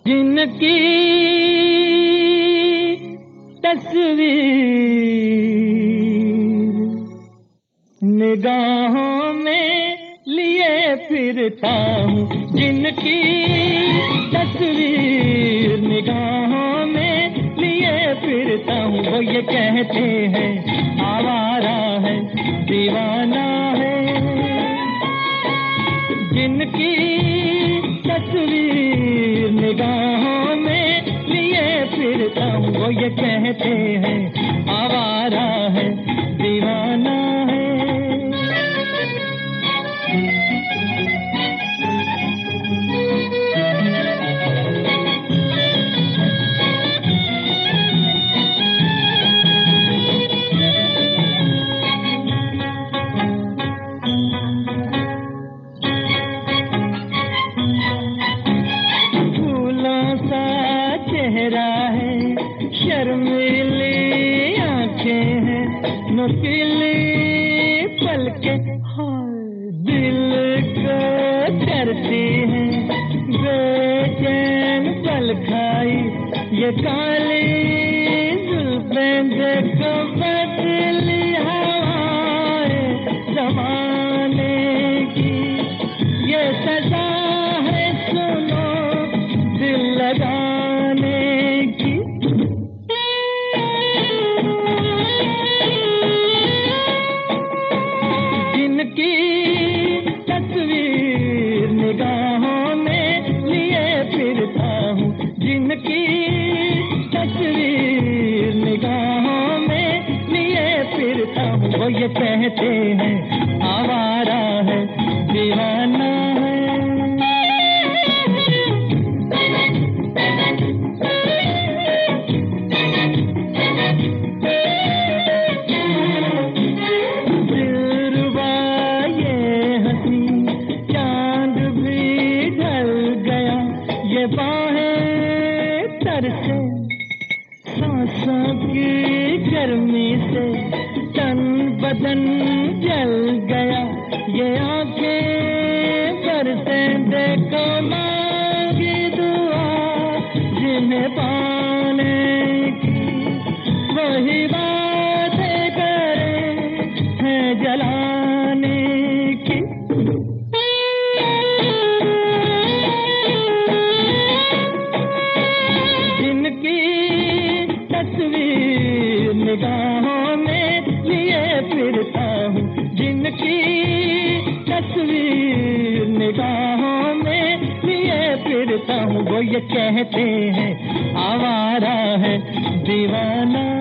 जिनकी तस्वीर निगाहों में लिए फिरता हूँ, जिनकी तस्वीर निगाहों में लिए फिरता हूँ, वो ये कहते हैं आवारा है, दीवाना है। जिनकी तस्वीर निगाहों में लिए फिरता हूँ, वो ये कहते हैं आवारा है, दीवाना है। चेहरा है, शर्मीली आंखें हैं, नुकीली पलकें, दिल को करती हैं बेचैन पल खाई, ये काली जुल्फें देखो बदली हवाएं ज़माने की, ये सजा है सुनो दिल लगा। जिनकी तस्वीर निगाहों में लिए फिरता हूँ, जिनकी तस्वीर निगाहों में लिए फिरता हूँ, वो ये कहते हैं आवारा है, दीवाना है। ये बाहें तरसे सांसों की गर्मी से, तन बदन जल गया, ये आंखें बरसे देखो मांगी दुआ, जिन्हें पाने की वही बातें करे हैं जलाने की। तस्वीर निगाहों में लिए फिरता हूँ, जिनकी तस्वीर निगाहों में लिए फिरता हूँ, वो ये कहते हैं आवारा है, दीवाना।